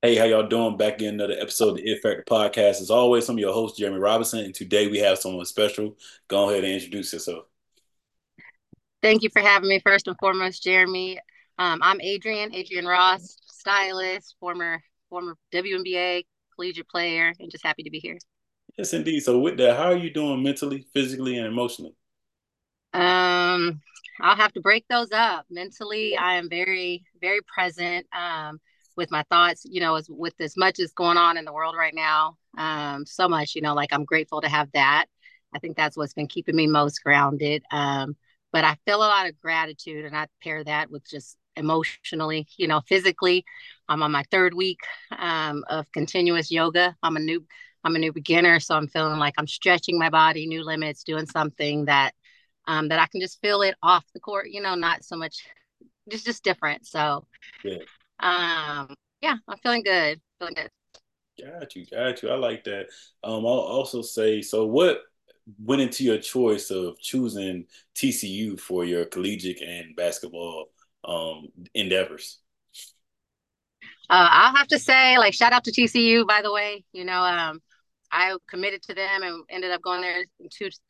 Hey, how y'all doing? Back in another episode of the It Factor podcast. As always, I'm your host, Jeremy Robinson, and today we have someone special. Go ahead and introduce yourself. Thank you for having me. First and foremost, Jeremy. I'm Adrian Ross, stylist, former WNBA collegiate player, and just happy to be here. Yes, indeed. So, with that, how are you doing mentally, physically, and emotionally? Um, I'll have to break those up. Mentally, I am very present with my thoughts, with as much as going on in the world right now. So much, like I'm grateful to have that. I think that's what's been keeping me most grounded. But I feel a lot of gratitude, and I pair that with just emotionally, physically. I'm on my third week of continuous yoga. I'm a new beginner, so I'm feeling like I'm stretching my body, new limits, doing something that I can just feel it off the court, not so much just different. So Yeah, yeah, I'm feeling good. Feeling good. got you. I like that. I'll also say, so what went into your choice of choosing TCU for your collegiate and basketball endeavors? I'll have to say, like, shout out to TCU, by the way. I committed to them and ended up going there in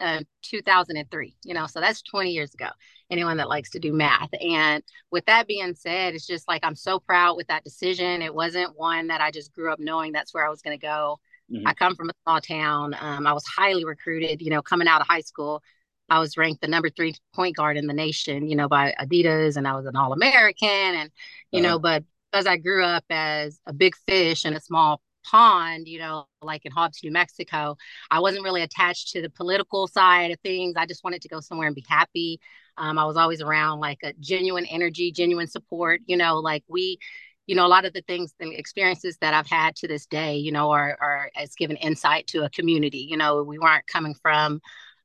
2003, so that's 20 years ago. Anyone that likes to do math. And with that being said, it's just like I'm so proud with that decision. It wasn't one that I just grew up knowing that's where I was going to go. I Hmm. come from a small town. I was highly recruited, coming out of high school. I was ranked the number three point guard in the nation, by Adidas, and I was an All American. And, Uh-huh. but because I grew up as a big fish in a small pond, like in Hobbs, New Mexico, I wasn't really attached to the political side of things. I just wanted to go somewhere and be happy. I was always around like a genuine energy, genuine support, like a lot of the things and experiences that I've had to this day, are has given insight to a community. We weren't coming from,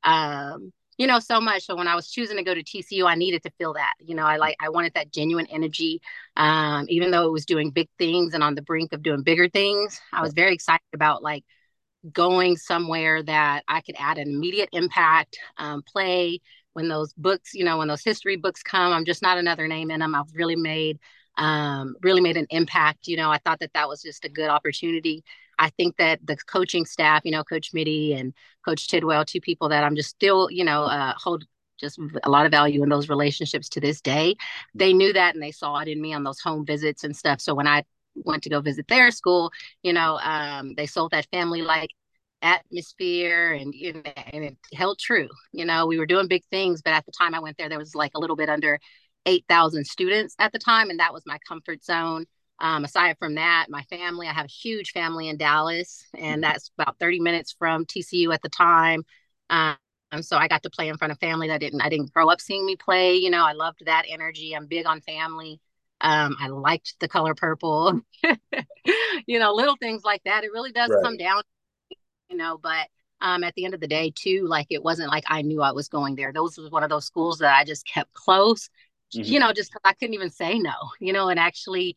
so much. So when I was choosing to go to TCU, I needed to feel that. I wanted that genuine energy. Even though it was doing big things and on the brink of doing bigger things, I was very excited about like going somewhere that I could add an immediate impact, play when those books, when those history books come. I'm just not another name in them. I've really made an impact. I thought that that was just a good opportunity. I think that the coaching staff, Coach Mitty and Coach Tidwell, two people that I'm just still, hold just a lot of value in those relationships to this day. They knew that and they saw it in me on those home visits and stuff. So when I went to go visit their school, they sold that family like atmosphere and it held true. We were doing big things, but at the time I went there was like a little bit under 8,000 students at the time, and that was my comfort zone. Aside from that, my family, I have a huge family in Dallas, and that's about 30 minutes from TCU at the time. Um, so I got to play in front of family that I didn't grow up seeing me play. I loved that energy. I'm big on family. I liked the color purple, little things like that. It really does come Right. down, but at the end of the day, too, like it wasn't like I knew I was going there. Those was one of those schools that I just kept close, Hmm. just because I couldn't even say no, and actually,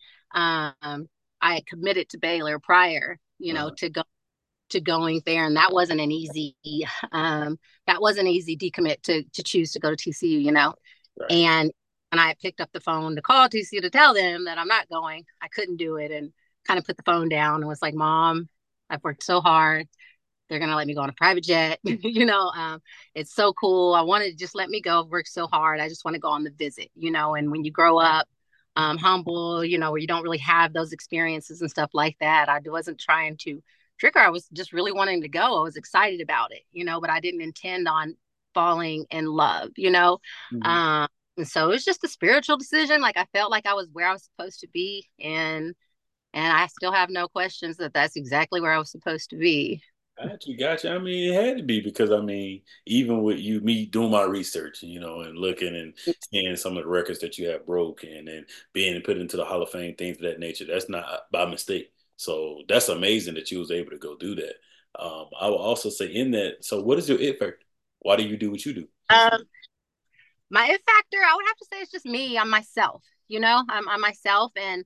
I had committed to Baylor prior, Uh-huh. to going there, and um, that wasn't easy decommit to choose to go to TCU, Right. and when I picked up the phone to call TCU to tell them that I'm not going, I couldn't do it, and kind of put the phone down and was like, Mom, I've worked so hard. They're gonna let me go on a private jet. It's so cool. I wanted to just let me go. I've worked so hard. I just want to go on the visit, and when you grow up humble, where you don't really have those experiences and stuff like that. I wasn't trying to trick her. I was just really wanting to go. I was excited about it, but I didn't intend on falling in love. Hmm. Um, and so it was just a spiritual decision. Like I felt like I was where I was supposed to be, and I still have no questions that that's exactly where I was supposed to be. Got you. I mean, it had to be because I mean, even with me doing my research, and looking and seeing some of the records that you have broke and being put into the Hall of Fame, things of that nature, that's not by mistake. So that's amazing that you was able to go do that. I will also say in that, so what is your it factor? Why do you do what you do? Um, my it factor, I would have to say it's just me. I'm myself. I'm myself, and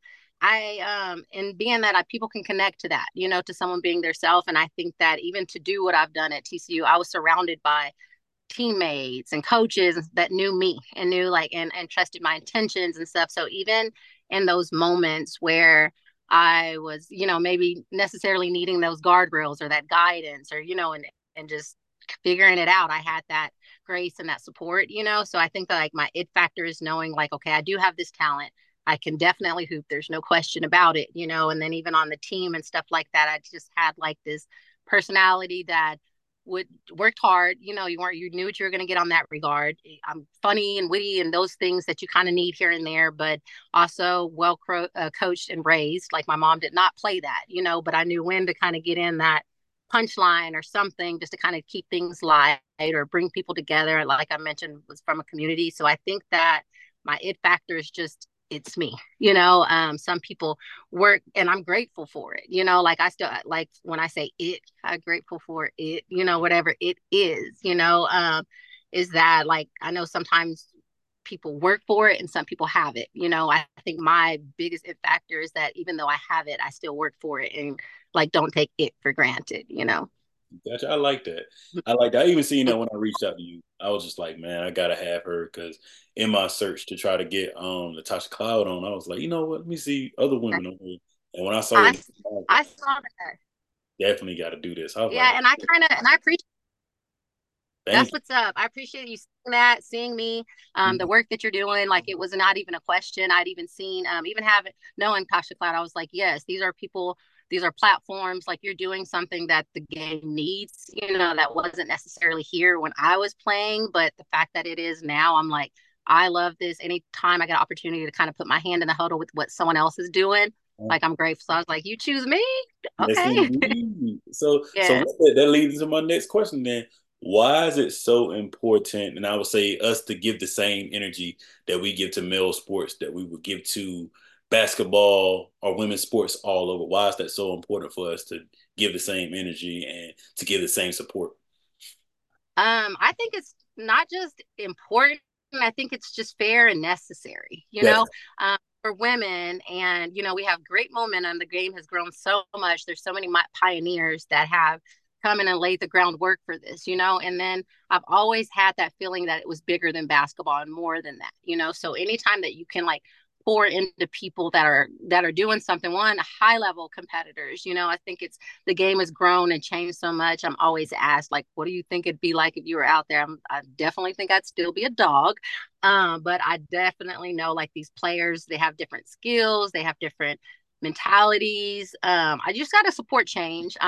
and being that people can connect to that, to someone being their self. And I think that even to do what I've done at TCU, I was surrounded by teammates and coaches that knew me and knew like and trusted my intentions and stuff. So even in those moments where I was, maybe necessarily needing those guardrails or that guidance or, and just figuring it out. I had that grace and that support, So I think that like my it factor is knowing like, okay, I do have this talent. I can definitely hoop. There's no question about it, And then even on the team and stuff like that, I just had like this personality that would worked hard. You knew what you were going to get on that regard. I'm funny and witty and those things that you kind of need here and there, but also coached and raised. Like my mom did not play that, but I knew when to kind of get in that punchline or something just to kind of keep things light or bring people together. Like I mentioned, was from a community. So I think that my it factor is just it's me. Some people work and I'm grateful for it. Like I still like when I say it, I'm grateful for it, whatever it is, is that like I know sometimes people work for it and some people have it. I think my biggest it factor is that even though I have it, I still work for it and like don't take it for granted. Gotcha. I like that. I like that. I even seen that when I reached out to you. I was just like, man, I gotta have her because in my search to try to get Natasha Cloud on, I was like, you know what? Let me see other women on here. And when I saw your I name, I was I like, saw that. definitely got to do this. I was like, Yeah, and I appreciate that's thank what's up. I appreciate you seeing that, seeing me, the you. work that you're doing. Like it was not even a question. I'd even seen, even having knowing Tasha Cloud, I was like, yes, these are people, these are platforms. Like you're doing something that the game needs. That wasn't necessarily here when I was playing, but the fact that it is now, I'm like, I love this. Anytime I get an opportunity to kind of put my hand in the huddle with what someone else is doing, like I'm grateful. So I was like, you choose me, Yes, okay, indeed. So yeah. that leads into my next question then. Why is it so important? And I would say us to give the same energy that we give to male sports that we would give to basketball or women's sports all over. Why is that so important for us to give the same energy and to give the same support? I think it's not just important. I think it's just fair and necessary, Definitely. for women. And, we have great momentum. The game has grown so much. There's so many pioneers that have come in and laid the groundwork for this, and then I've always had that feeling that it was bigger than basketball and more than that, So anytime that you can like pour into people that are doing something, one high level competitors, I think it's the game has grown and changed so much. I'm always asked like, what do you think it'd be like if you were out there? I definitely think I'd still be a dog, but I definitely know like these players, they have different skills, they have different mentalities. I just got to support change.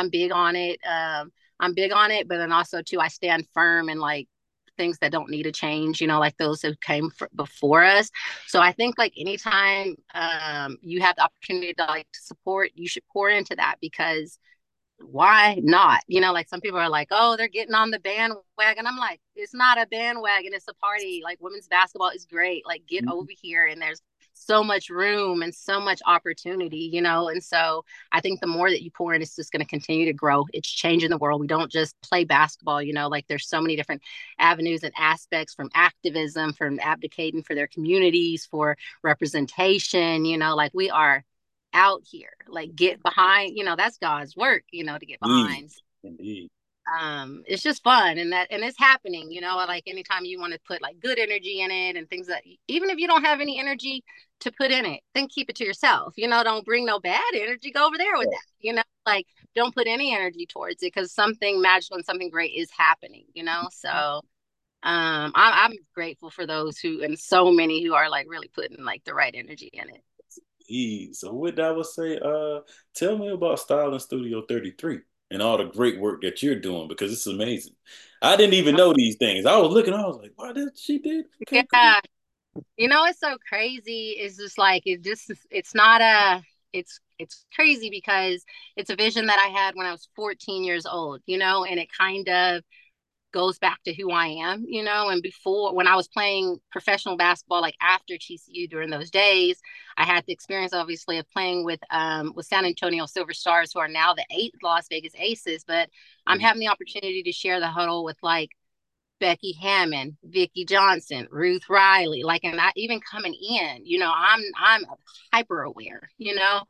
I'm big on it, but then also too I stand firm and like things that don't need a change, like those who came before us. So I think like anytime you have the opportunity to like to support, you should pour into that because why not? Like some people are like, oh, they're getting on the bandwagon. I'm like, it's not a bandwagon, it's a party. Like women's basketball is great. Like get over here and there's so much room and so much opportunity, And so I think the more that you pour in, it's just going to continue to grow. It's changing the world. We don't just play basketball, like there's so many different avenues and aspects from activism, from abdicating for their communities, for representation, like we are out here like get behind, that's God's work, to get Indeed. behind. Indeed. It's just fun and it's happening, like anytime you want to put like good energy in it and things that even if you don't have any energy to put in it, then keep it to yourself, don't bring no bad energy, go over there with that, like don't put any energy towards it because something magical and something great is happening, so I'm grateful for those who and so many who are like really putting like the right energy in it. So with that, I would say, tell me about Styling Studio 33 and all the great work that you're doing because it's amazing. I didn't even know these things. I was looking, I was like, why did she did? Okay, cool. Yeah, it's so crazy. It's just like it's not it's crazy because it's a vision that I had when I was 14 years old, and it kind of goes back to who I am, and before when I was playing professional basketball, like after TCU during those days, I had the experience obviously of playing with San Antonio Silver Stars, who are now the Las Vegas Aces, but I'm having the opportunity to share the huddle with like Becky Hammond, Vicki Johnson, Ruth Riley, like, and not even coming in, I'm hyper aware,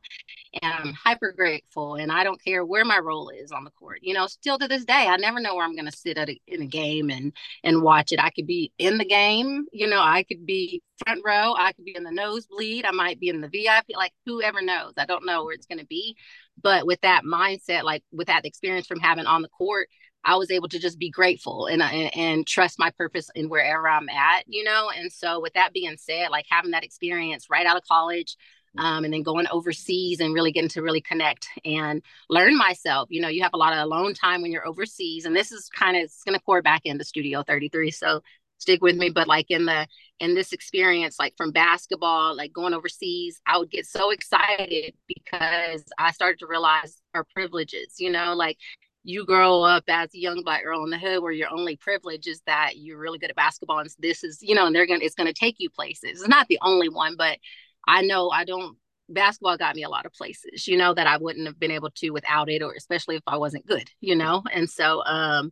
and I'm hyper grateful. And I don't care where my role is on the court. You know, still to this day, I never know where I'm going to sit in a game and watch it. I could be in the game, you know, I could be front row, I could be in the nosebleed, I might be in the VIP, like whoever knows. I don't know where it's going to be. But with that mindset, like with that experience from having on the court, I was able to just be grateful and trust my purpose in wherever I'm at, you know. And so, with that being said, like having that experience right out of college, and then going overseas and really getting to really connect and learn myself. You know, you have a lot of alone time when you're overseas, and this is kind of it's going to pour back into Studio 33. So stick with me. But like in this experience, like from basketball, like going overseas, I would get so excited because I started to realize our privileges. You know, like you grow up as a young Black girl in the hood where your only privilege is that you're really good at basketball and this is, you know, and it's going to take you places. It's not the only one, but I know I don't, basketball got me a lot of places, you know, that I wouldn't have been able to without it, or especially if I wasn't good, you know? And so,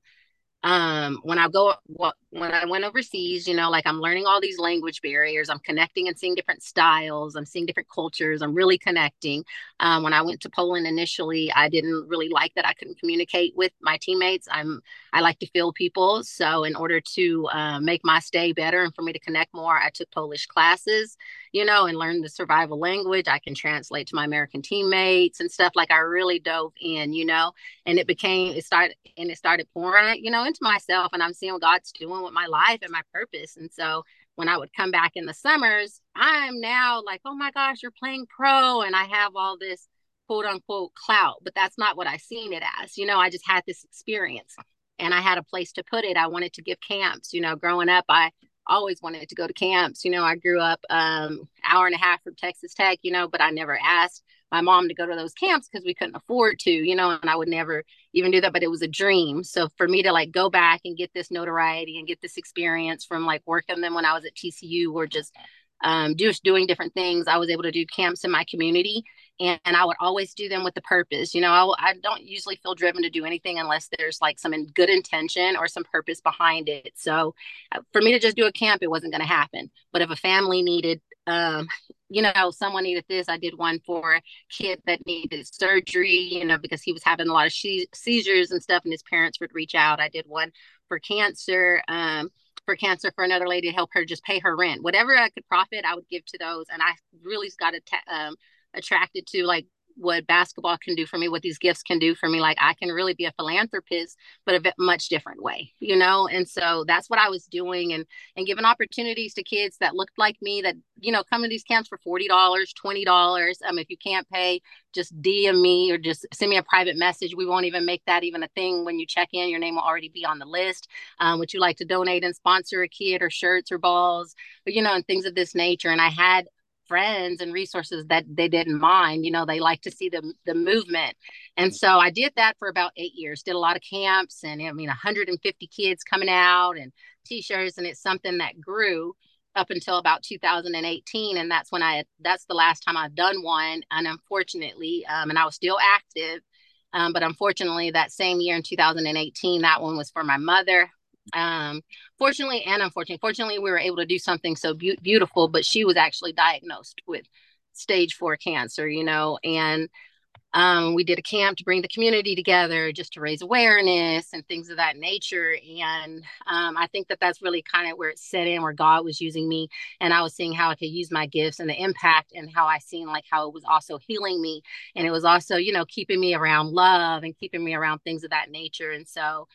when when I went overseas, you know, like I'm learning all these language barriers, I'm connecting and seeing different styles, I'm seeing different cultures, I'm really connecting. When I went to Poland initially, I didn't really like that I couldn't communicate with my teammates. I like to feel people, so in order to make my stay better and for me to connect more, I took Polish classes, you know, and learned the survival language. I can translate to my American teammates and stuff. Like I really dove in, you know, and it started pouring, you know, into myself, and I'm seeing what God's doing with my life and my purpose. And so when I would come back in the summers, I'm now like, oh my gosh, you're playing pro, and I have all this quote unquote clout, but that's not what I seen it as. You know, I just had this experience and I had a place to put it. I wanted to give camps. You know, growing up, I always wanted to go to camps. You know, I grew up hour and a half from Texas Tech, you know, but I never asked my mom to go to those camps because we couldn't afford to, you know, and I would never even do that, but it was a dream. So for me to like go back and get this notoriety and get this experience from like working them when I was at TCU or just doing different things, I was able to do camps in my community, and I would always do them with the purpose. You know, I don't usually feel driven to do anything unless there's like some good intention or some purpose behind it. So for me to just do a camp, it wasn't going to happen. But if a family needed, you know, someone needed this, I did one for a kid that needed surgery, you know, because he was having a lot of seizures and stuff, and his parents would reach out. I did one for cancer. For another lady to help her just pay her rent. Whatever I could profit, I would give to those. And I really got attracted to like what basketball can do for me, what these gifts can do for me. Like I can really be a philanthropist, but a much different way, you know? And so that's what I was doing, and giving opportunities to kids that looked like me that, you know, come to these camps for $40, $20. If you can't pay, just DM me or just send me a private message. We won't even make that even a thing. When you check in, your name will already be on the list. Would you like to donate and sponsor a kid or shirts or balls, you know, and things of this nature. And I had friends and resources that they didn't mind. You know, they like to see the movement. And so I did that for about 8 years, did a lot of camps, and I mean 150 kids coming out and t-shirts, and it's something that grew up until about 2018. And that's the last time I've done one. And unfortunately, and I was still active. But unfortunately, that same year in 2018, that one was for my mother. Fortunately and unfortunately, fortunately, we were able to do something so beautiful, but she was actually diagnosed with stage 4 cancer, you know, and we did a camp to bring the community together just to raise awareness and things of that nature. And I think that that's really kind of where it set in, where God was using me, and I was seeing how I could use my gifts and the impact, and how I seen like how it was also healing me. And it was also, you know, keeping me around love and keeping me around things of that nature. And so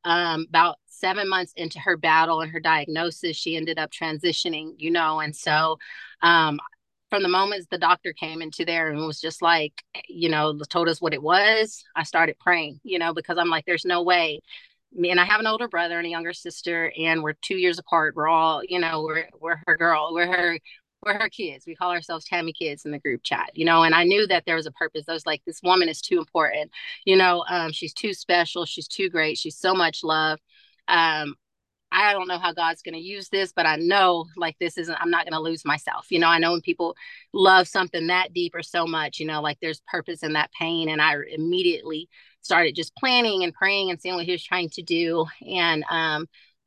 about 7 months into her battle and her diagnosis, she ended up transitioning, you know. And so from the moment the doctor came into there and was just like, you know, told us what it was, I started praying, you know, because I'm like, there's no way. Me and I have an older brother and a younger sister, and we're 2 years apart. We're all, you know, we're her girl, we're her kids. We call ourselves Tammy kids in the group chat, you know. And I knew that there was a purpose. I was like, this woman is too important, you know. She's too special, she's too great, she's so much love. um I don't know how God's going to use this, but I know like I'm not going to lose myself. You know, I know when people love something that deep or so much, you know, like there's purpose in that pain. And I immediately started just planning and praying and seeing what he was trying to do. And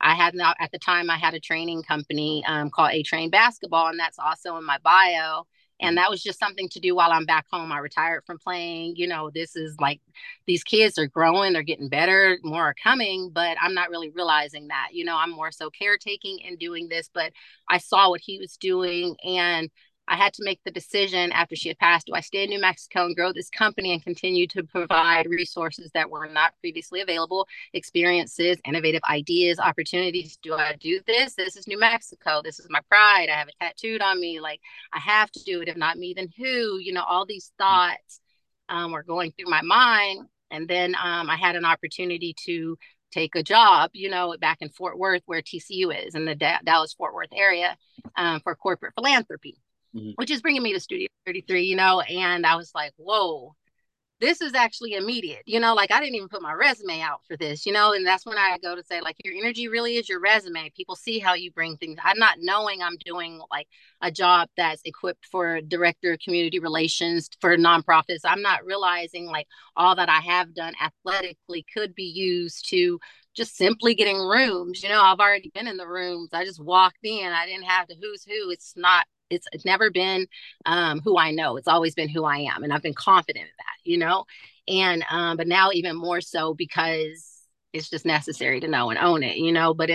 at the time I had a training company called A Train Basketball, and that's also in my bio. And that was just something to do while I'm back home. I retired from playing. This is like these kids are growing, they're getting better, more are coming, but I'm not really realizing that. I'm more so caretaking and doing this, but I saw what he was doing, and I had to make the decision after she had passed. Do I stay in New Mexico and grow this company and continue to provide resources that were not previously available, experiences, innovative ideas, opportunities? Do I do this? This is New Mexico. This is my pride. I have it tattooed on me. Like, I have to do it. If not me, then who? All these thoughts were going through my mind. And then I had an opportunity to take a job, back in Fort Worth, where TCU is, in the Dallas Fort Worth area, for corporate philanthropy, which is bringing me to Studio 33, and I was like, whoa, this is actually immediate, like I didn't even put my resume out for this, and that's when I go to say, like, your energy really is your resume. People see how you bring things. I'm not knowing I'm doing like a job that's equipped for director of community relations for nonprofits. I'm not realizing like all that I have done athletically could be used to just simply getting rooms. I've already been in the rooms. I just walked in. I didn't have the who's who. It's never been who I know. It's always been who I am. And I've been confident in that. And but now even more so, because it's just necessary to know and own it, But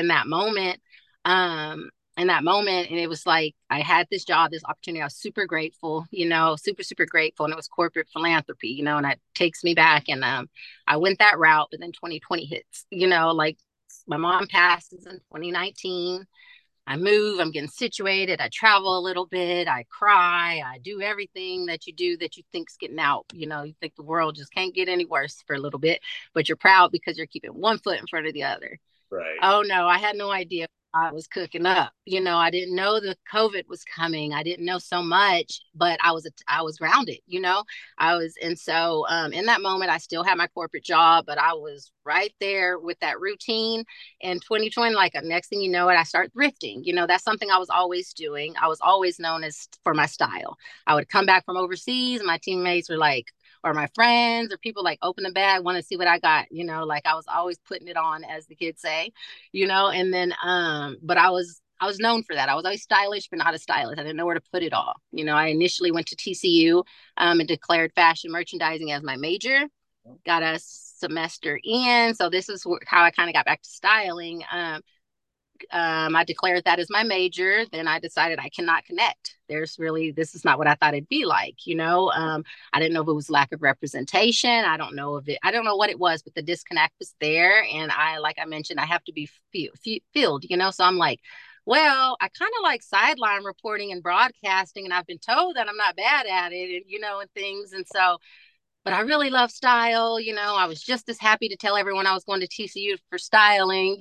in that moment, and it was like I had this job, this opportunity. I was super grateful, super, super grateful. And it was corporate philanthropy, and it takes me back. And I went that route, but then 2020 hits, like my mom passes in 2019. I move, I'm getting situated, I travel a little bit, I cry, I do everything that you do that you think's getting out. You think the world just can't get any worse for a little bit, but you're proud because you're keeping one foot in front of the other. Right. Oh no, I had no idea I was cooking up. I didn't know the COVID was coming. I didn't know so much, but I was grounded. I was, and so in that moment, I still had my corporate job, but I was right there with that routine. In 2020, like next thing you know it, I start thrifting. That's something I was always doing. I was always known as for my style. I would come back from overseas. My teammates were like, or my friends or people like, open the bag, want to see what I got, like I was always putting it on, as the kids say, and then but I was known for that. I was always stylish, but not a stylist. I didn't know where to put it all. I initially went to TCU and declared fashion merchandising as my major, got a semester in. So this is how I kind of got back to styling. I declared that as my major. Then I decided I cannot connect. This is not what I thought it'd be like, I didn't know if it was lack of representation. I don't know what it was, but the disconnect was there. And like I mentioned, I have to be filled, so I'm like, well, I kind of like sideline reporting and broadcasting, and I've been told that I'm not bad at it, and things. And so, but I really love style. I was just as happy to tell everyone I was going to TCU for styling,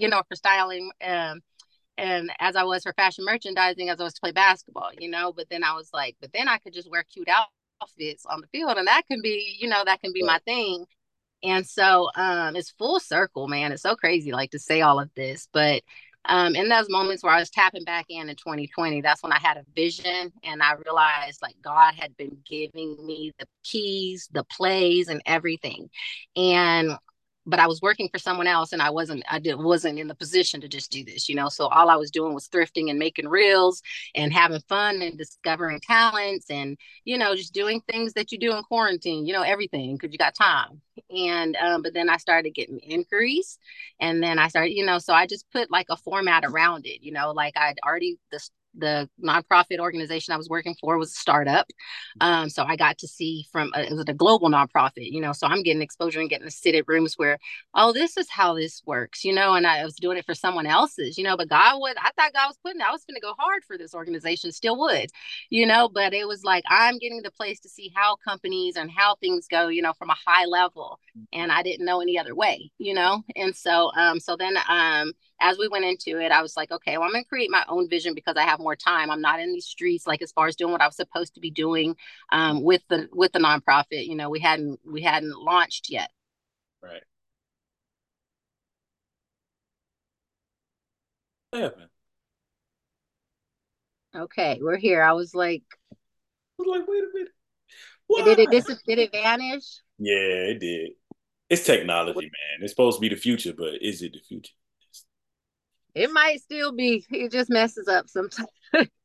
and as I was for fashion merchandising, as I was to play basketball, but then I was like, but then I could just wear cute outfits on the field, and that can be, that can be my thing. And so it's full circle, man. It's so crazy, like, to say all of this, but in those moments where I was tapping back in 2020, that's when I had a vision, and I realized like God had been giving me the keys, the plays, and everything. And but I was working for someone else, and I wasn't in the position to just do this, So all I was doing was thrifting and making reels and having fun and discovering talents, and just doing things that you do in quarantine, everything, because you got time. And but then I started getting inquiries, and then I started, so I just put like a format around it, like I'd already the nonprofit organization I was working for was a startup. So I got to see it was a global nonprofit, so I'm getting exposure and getting to sit at rooms where, oh, this is how this works, and I was doing it for someone else's, but I thought God was I was going to go hard for this organization, still would, but it was like, I'm getting the place to see how companies and how things go, from a high level. And I didn't know any other way, and so then, as we went into it, I was like, okay, well, I'm going to create my own vision because I have more time. I'm not in these streets, like, as far as doing what I was supposed to be doing with the nonprofit. We hadn't launched yet. Right. Yeah, man. Okay, we're here. I was like, I was like, wait a minute. did it vanish? Yeah, it did. It's technology, man. It's supposed to be the future, but is it the future? It might still be. It just messes up sometimes.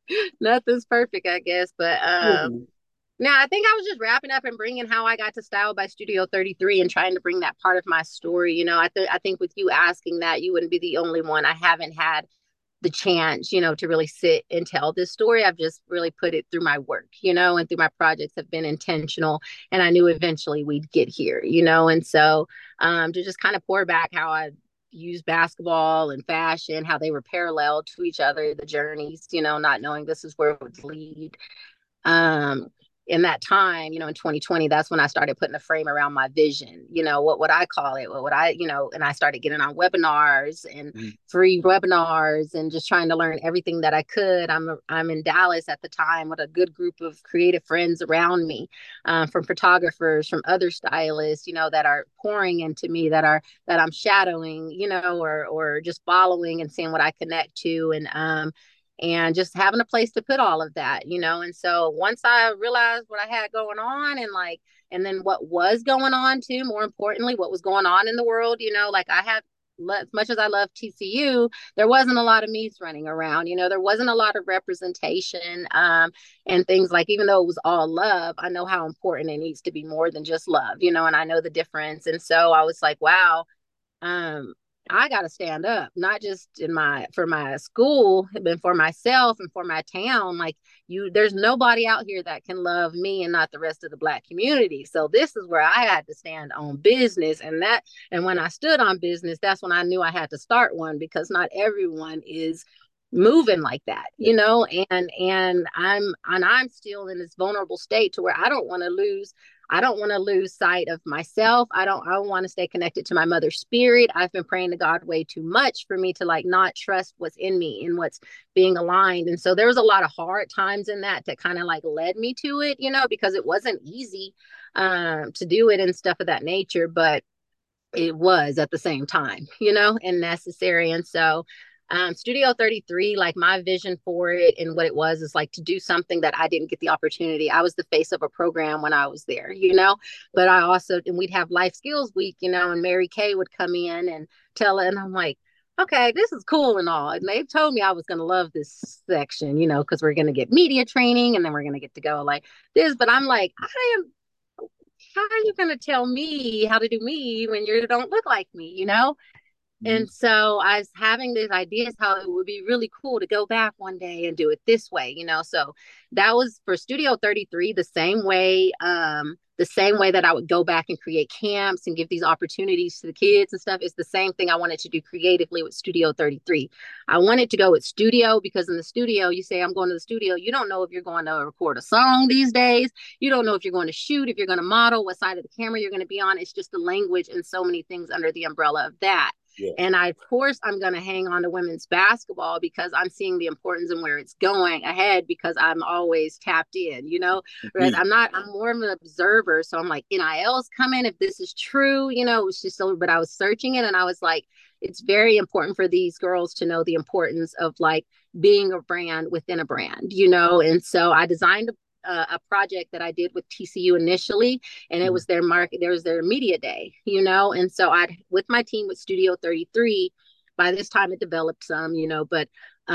Nothing's perfect, I guess. But Mhm. now I think I was just wrapping up and bringing how I got to Style by Studio 33 and trying to bring that part of my story. I think with you asking that, you wouldn't be the only one. I haven't had the chance, to really sit and tell this story. I've just really put it through my work, and through my projects have been intentional. And I knew eventually we'd get here, and so to just kind of pour back how I use basketball and fashion, how they were parallel to each other, the journeys, not knowing this is where it would lead. um in that time, in 2020, that's when I started putting a frame around my vision. What would I call it? What would I, and I started getting on webinars and Mhm. free webinars and just trying to learn everything that I could. I'm in Dallas at the time with a good group of creative friends around me, from photographers, from other stylists, that are pouring into me, that I'm shadowing, or just following and seeing what I connect to. And just having a place to put all of that, And so once I realized what I had going on, and then what was going on too, more importantly, what was going on in the world, like I had, as much as I love TCU, there wasn't a lot of me's running around, there wasn't a lot of representation, and things like, even though it was all love, I know how important it needs to be more than just love, and I know the difference. And so I was like, wow, um I got to stand up, not just for my school, but for myself and for my town. Like, there's nobody out here that can love me and not the rest of the Black community. So this is where I had to stand on business, and when I stood on business, that's when I knew I had to start one, because not everyone is moving like that, Yeah. and I'm still in this vulnerable state to where I don't want to lose sight of myself. I want to stay connected to my mother's spirit. I've been praying to God way too much for me to like not trust what's in me and what's being aligned. And so there was a lot of hard times in that kind of like led me to it, because it wasn't easy to do it and stuff of that nature, but it was at the same time, and necessary. And so Studio 33, like my vision for it and what it was is like to do something that I didn't get the opportunity. I was the face of a program when I was there, but I also, and we'd have life skills week, and Mary Kay would come in and tell it. And I'm like, okay, this is cool and all. And they told me I was going to love this section, because we're going to get media training and then we're going to get to go like this. But I'm like, how are you going to tell me how to do me when you don't look like me, Mhm. And so I was having these ideas how it would be really cool to go back one day and do it this way, So that was for Studio 33, the same way that I would go back and create camps and give these opportunities to the kids and stuff. Is the same thing I wanted to do creatively with Studio 33. I wanted to go with studio because in the studio, you say, I'm going to the studio. You don't know if you're going to record a song these days. You don't know if you're going to shoot, if you're going to model, what side of the camera you're going to be on. It's just the language and so many things under the umbrella of that. Yeah. And of course, I'm going to hang on to women's basketball because I'm seeing the importance and where it's going ahead because I'm always tapped in, whereas Agreed. I'm more of an observer. So I'm like, NIL's coming. If this is true, it's just so, but I was searching it and I was like, it's very important for these girls to know the importance of like being a brand within a brand, And so I designed a project that I did with TCU initially, and it Mhm. was their market. There was their media day, And so I, with my team with Studio 33, by this time it developed some, but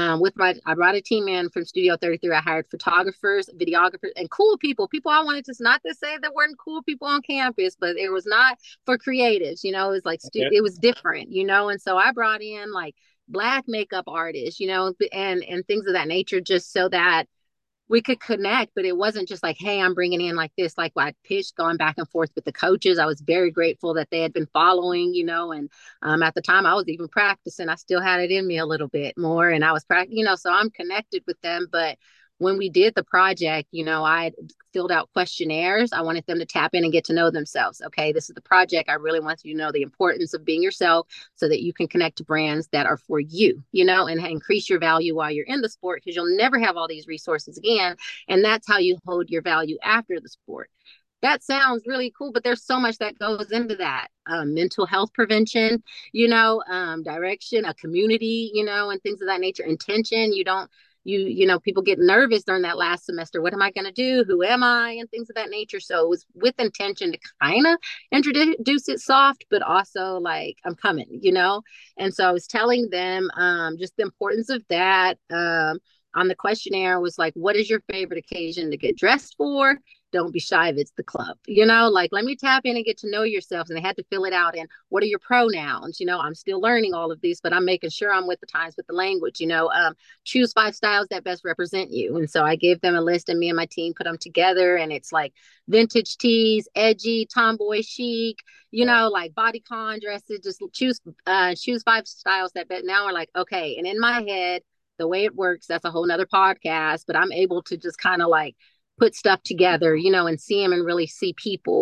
I brought a team in from Studio 33. I hired photographers, videographers, and cool people. People I wanted to not to say there weren't cool people on campus, but it was not for creatives. It was like Okay. it was different. And so I brought in like Black makeup artists, and things of that nature, just so that we could connect, but it wasn't just like, hey, I'm bringing in like this, like I pitched going back and forth with the coaches. I was very grateful that they had been following, and at the time I was even practicing. I still had it in me a little bit more, and I was practicing, so I'm connected with them. But when we did the project, I filled out questionnaires. I wanted them to tap in and get to know themselves. Okay, this is the project. I really want you to know the importance of being yourself so that you can connect to brands that are for you, and increase your value while you're in the sport because you'll never have all these resources again. And that's how you hold your value after the sport. That sounds really cool, but there's so much that goes into that. Mental health prevention, direction, a community, and things of that nature, intention. You don't, people get nervous during that last semester. What am I going to do? Who am I? And things of that nature. So it was with intention to kind of introduce it soft, but also like, I'm coming, And so I was telling them just the importance of that. on the questionnaire was like, what is your favorite occasion to get dressed for? Don't be shy if it's the club, like let me tap in and get to know yourselves. And they had to fill it out. And what are your pronouns? I'm still learning all of these, but I'm making sure I'm with the times with the language. Choose 5 styles that best represent you. And so I gave them a list, and me and my team put them together. And it's like vintage tees, edgy, tomboy chic, like bodycon dresses. Just choose 5 styles that bet. Now we're like, okay. And in my head, the way it works, that's a whole nother podcast, but I'm able to just kind of like put stuff together, and see them and really see people,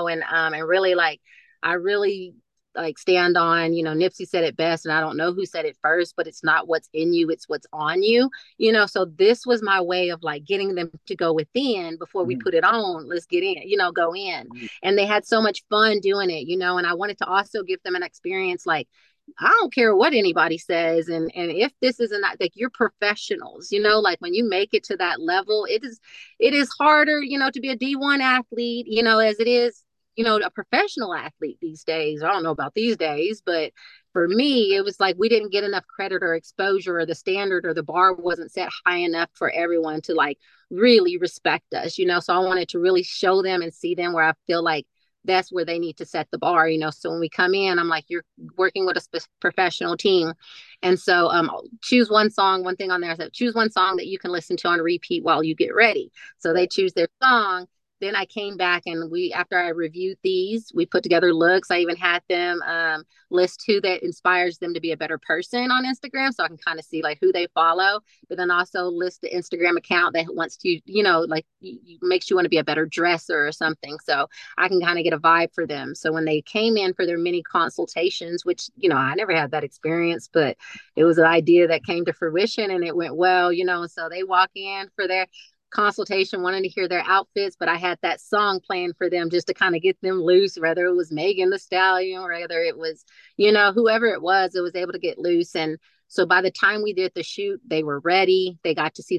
and really like, I really like stand on, Nipsey said it best, and I don't know who said it first, but it's not what's in you, it's what's on you, so this was my way of like getting them to go within before we put it on. Let's get in, go in. And they had so much fun doing it, and I wanted to also give them an experience like, I don't care what anybody says. And if this isn't like, you're professionals, like when you make it to that level, it is harder, to be a D1 athlete, as it is, a professional athlete these days. I don't know about these days, but for me, it was like we didn't get enough credit or exposure, or the standard or the bar wasn't set high enough for everyone to like really respect us, So I wanted to really show them and see them where I feel like that's where they need to set the bar, So when we come in, I'm like, you're working with a professional team. And so choose one song. One thing on there is that choose one song that you can listen to on repeat while you get ready. So they choose their song. Then I came back, and after I reviewed these, we put together looks. I even had them list who that inspires them to be a better person on Instagram, so I can kind of see like who they follow, but then also list the Instagram account that wants to, like makes you want to be a better dresser or something. So I can kind of get a vibe for them. So when they came in for their mini consultations, which, I never had that experience, but it was an idea that came to fruition and it went well, so they walk in for their consultation wanting to hear their outfits, but I had that song playing for them just to kind of get them loose, whether it was Megan Thee Stallion or whether it was, whoever it was able to get loose. And so by the time we did the shoot, they were ready. They got to see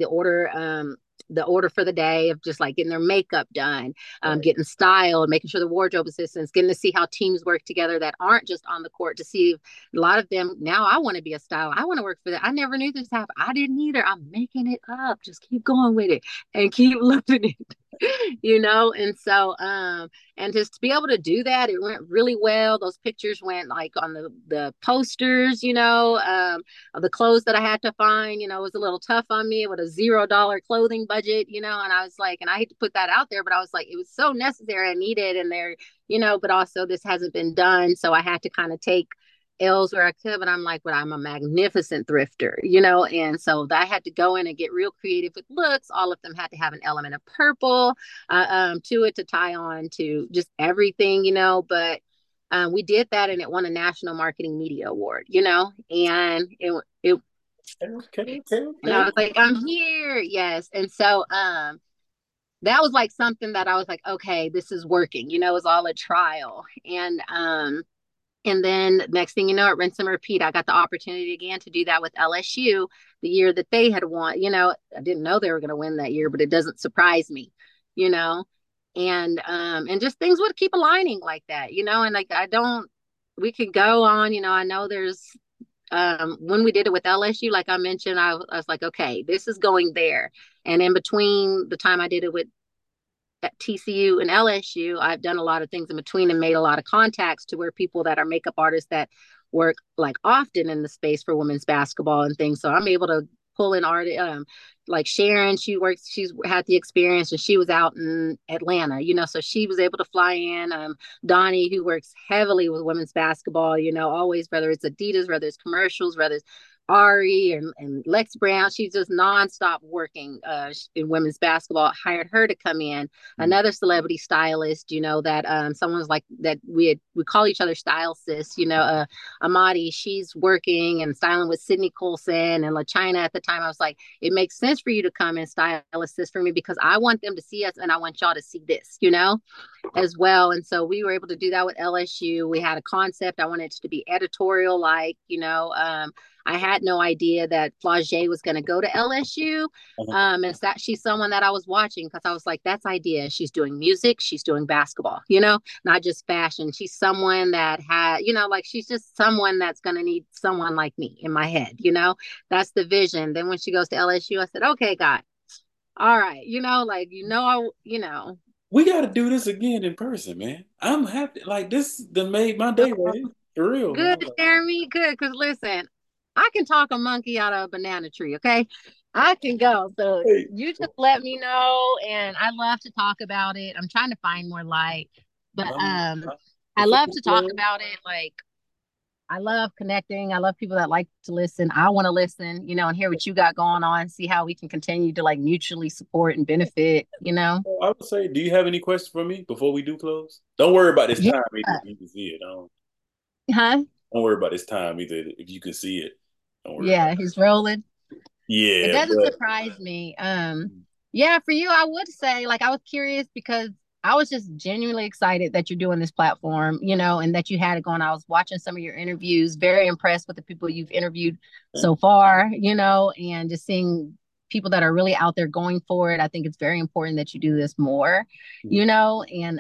the order for the day of just like getting their makeup done, getting styled, making sure the wardrobe assistants, getting to see how teams work together that aren't just on the court, to see a lot of them. Now I want to be a style. I want to work for that. I never knew this happened. I didn't either. I'm making it up. Just keep going with it and keep loving it. And so and just to be able to do that, it went really well. Those pictures went like on the posters, of the clothes that I had to find. It was a little tough on me with a $0 clothing budget, and I was like, and I hate to put that out there, but I was like, it was so necessary, I needed, and there, but also this hasn't been done, so I had to kind of take L's where I could, but I'm like, but I'm a magnificent thrifter, and so I had to go in and get real creative with looks. All of them had to have an element of purple to it, to tie on to just everything, but we did that, and it won a National Marketing Media Award, and it Okay. and I was like, I'm here. Yes. And so that was like something that I was like, okay, this is working, it was all a trial. And then next thing you know, it rinse and repeat. I got the opportunity again to do that with LSU the year that they had won. I didn't know they were going to win that year, but it doesn't surprise me, you know, and just things would keep aligning like that, and like, we could go on, I know there's, when we did it with LSU, like I mentioned, I was like, okay, this is going there. And in between the time I did it with at TCU and LSU, I've done a lot of things in between and made a lot of contacts to where people that are makeup artists that work like often in the space for women's basketball and things. So I'm able to pull in art, like Sharon, she's had the experience, and she was out in Atlanta, so she was able to fly in. Donnie, who works heavily with women's basketball, always, whether it's Adidas, whether it's commercials, whether it's Ari and Lex Brown, she's just nonstop working in women's basketball. Hired her to come in. Another celebrity stylist, that someone was like that we call each other style sis, Amadi, she's working and styling with Sydney Colson and La China at the time. I was like, it makes sense for you to come and style assist for me, because I want them to see us and I want y'all to see this, as well. And so we were able to do that with LSU. We had a concept. I wanted it to be editorial, like, I had no idea that Flau'jae was going to go to LSU. Uh-huh. And that she's someone that I was watching because I was like, that's idea. She's doing music, she's doing basketball, not just fashion. She's someone that had, like she's just someone that's going to need someone like me in my head. That's the vision. Then when she goes to LSU, I said, okay, God, all right, We got to do this again in person, man. I'm happy. Like this, done made my day, man. For real, man. good, Jeremy, good. Because listen, I can talk a monkey out of a banana tree. Okay, I can go. So Hey, you just let me know, and I love to talk about it. I'm trying to find more light, but I before love we to talk close, about it. Like I love connecting. I love people that like to listen. I want to listen, and hear what you got going on. See how we can continue to like mutually support and benefit. I would say, do you have any questions for me before we do close? Don't worry about this Yeah. time either if you can see it. Huh? Don't worry about this time either if you can see it. Don't worry about Yeah, it. he's rolling. It Yeah, doesn't but surprise me. Yeah, for you, I would say, like, I was curious because I was just genuinely excited that you're doing this platform, and that you had it going. I was watching some of your interviews, very impressed with the people you've interviewed so far, and just seeing people that are really out there going for it. I think it's very important that you do this more, and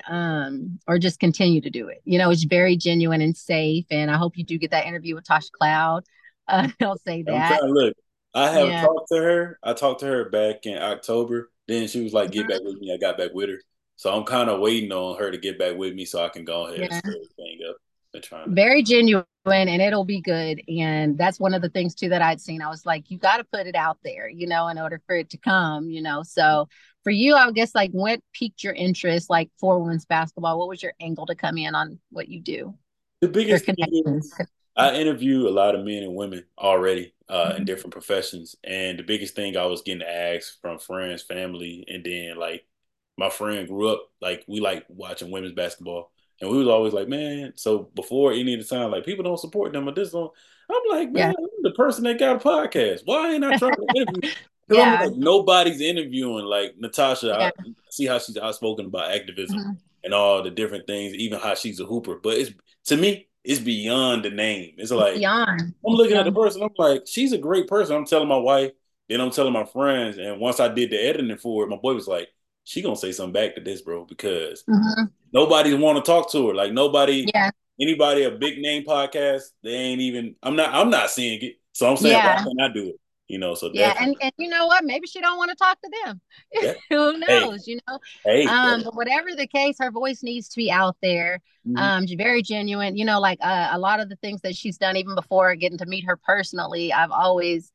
or just continue to do it. It's very genuine and safe. And I hope you do get that interview with Tasha Cloud. I'll say I'm trying that. to look. I have Yeah. talked to her. I talked to her back in October. Then she was like, "Get back Mhm. with me." I got back with her, so I'm kind of waiting on her to get back with me so I can go ahead and Yeah. set everything up. And trying to. Very genuine, and it'll be good. And that's one of the things too that I'd seen. I was like, you got to put it out there, in order for it to come. So for you, I would guess like what piqued your interest like for women's basketball? What was your angle to come in on what you do? The Your biggest thing connections. is I interview a lot of men and women already in Mhm. different professions, and the biggest thing I was getting asked from friends, family, and then like my friend grew up like we like watching women's basketball, and we was always like, man. So before any of the time, like people don't support them or this don't. I'm like, man, Yeah. I'm the person that got a podcast. Why ain't I trying to interview? Because I'm Yeah. like, nobody's interviewing like Natasha. Yeah. I see how she's outspoken about activism Mhm. and all the different things, even how she's a hooper. But it's to me, it's beyond the name. It's It's like beyond. I'm It's looking at the beyond. person. I'm like, she's a great person. I'm telling my wife, then I'm telling my friends. And once I did the editing for it, my boy was like, she gonna say something back to this, bro, because Mhm. nobody want to talk to her. Like nobody, Yeah. anybody a big name podcast, they ain't even. I'm not seeing it. So I'm saying, why Yeah. can't I do it? So Yeah, definitely and you know what? Maybe she don't want to talk to them. that. Who Hey, knows? hey, But whatever the case, her voice needs to be out there. mhm. She's very genuine. Like a lot of the things that she's done, even before getting to meet her personally, I've always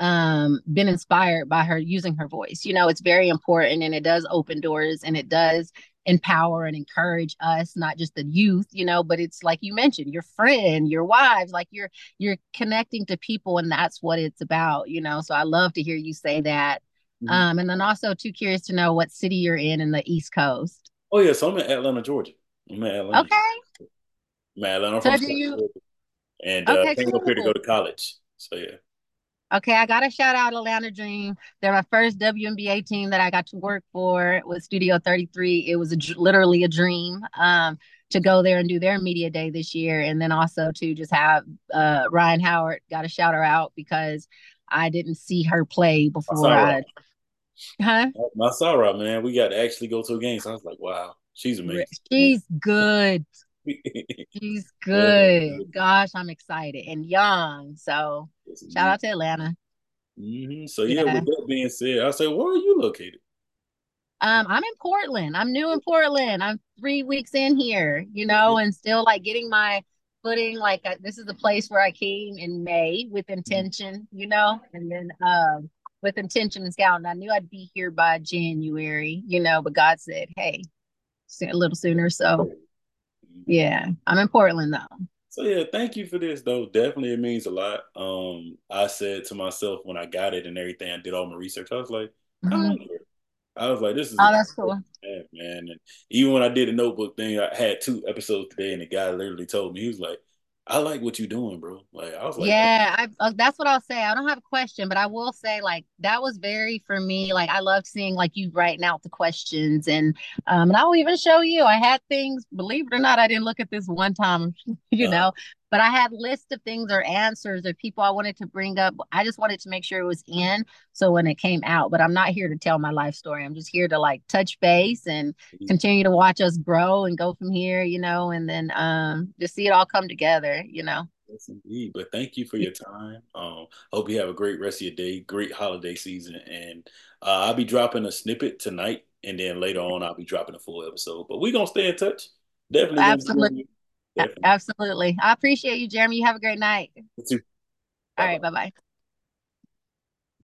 been inspired by her using her voice. It's very important, and it does open doors, and it does empower and encourage us, not just the youth, but it's like you mentioned, your friend, your wives, like you're connecting to people, and that's what it's about. So I love to hear you say that. Mhm. And then also too curious to know what city you're in the East Coast. Oh yeah, so I'm in Atlanta, Georgia. I'm in Atlanta. Okay. I'm in Atlanta. I'm So from do South you Georgia, and okay, came up here to go cool. to college. So yeah. Okay, I got to shout out Atlanta Dream. They're my first WNBA team that I got to work for with Studio 33. It was literally a dream to go there and do their media day this year. And then also to just have Ryan Howard, got to shout her out because I didn't see her play My before Sarah. I, huh? My Sarah, man. We got to actually go to a game. So I was like, wow, she's amazing. She's good. She's good. Gosh, I'm excited and young. So Yes, shout indeed. out to Atlanta. So yeah, Yeah. with that being said, I say, where are you located? I'm in Portland. I'm new in Portland. I'm 3 weeks in here, and still like getting my footing. Like this is the place where I came in May with intention, and then with intention and scout. And I knew I'd be here by January, but God said, "Hey, a little sooner." So yeah, I'm in Portland though. So yeah, thank you for this though. Definitely it means a lot. I said to myself when I got it and everything, I did all my research. I was like, I Hmm. like it. I was like, this is a Oh, that's cool. man. And even when I did the notebook thing, I had 2 episodes today, and the guy literally told me, he was like, I like what you're doing, bro. Like I was like, Yeah, that's what I'll say. I don't have a question, but I will say like that was very for me. Like I loved seeing like you writing out the questions and I'll even show you. I had things, believe it or not, I didn't look at this one time, you uh, know, but I had lists of things or answers or people I wanted to bring up. I just wanted to make sure it was in so when it came out. But I'm not here to tell my life story. I'm just here to like touch base and continue to watch us grow and go from here, you know, and then just see it all come together, you know. yes, indeed. But thank you for your time. Hope you have a great rest of your day, great holiday season, and I'll be dropping a snippet tonight, and then later on I'll be dropping a full episode. But we're gonna stay in touch. Definitely gonna be on Absolutely. you. Definitely. Absolutely. I appreciate you, Jeremy. You have a great night. You too. All Bye right. bye. Bye bye.